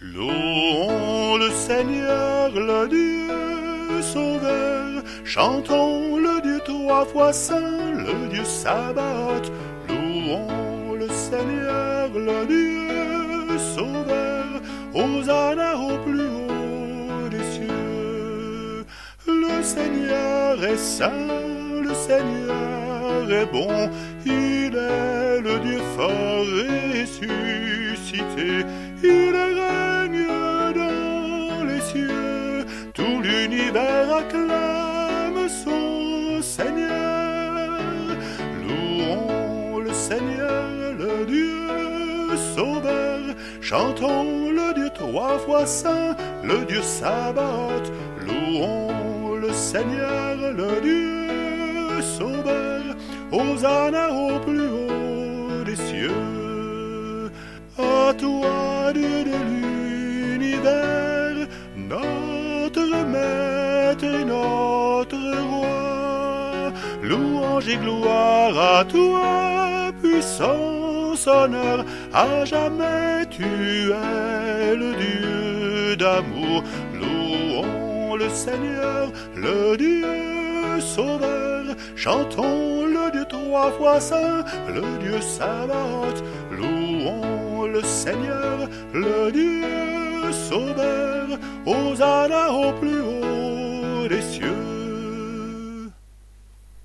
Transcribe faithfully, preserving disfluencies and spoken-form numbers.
Louons le Seigneur, le Dieu sauveur, chantons le Dieu trois fois saint, le Dieu Sabaoth. Louons le Seigneur, le Dieu sauveur, Hosanna au plus haut des cieux. Le Seigneur est saint, le Seigneur est bon, il est le Dieu fort ressuscité, il règne dans les cieux, tout l'univers acclame son Seigneur. Louons le Seigneur, le Dieu sauveur, chantons le Dieu trois fois saint, le Dieu Sabaoth. Louons le Seigneur, le Dieu sauveur, Hosanna au plus haut des cieux. À toi, Dieu de l'univers, notre maître et notre roi, louange et gloire à toi, puissance, honneur, à jamais tu es le Dieu d'amour. Louons le Seigneur, le Dieu sauveur, chantons le Dieu trois fois saint, le Dieu Sabaoth. Louons le Seigneur, le Dieu sauveur, Hosanna au plus haut des cieux.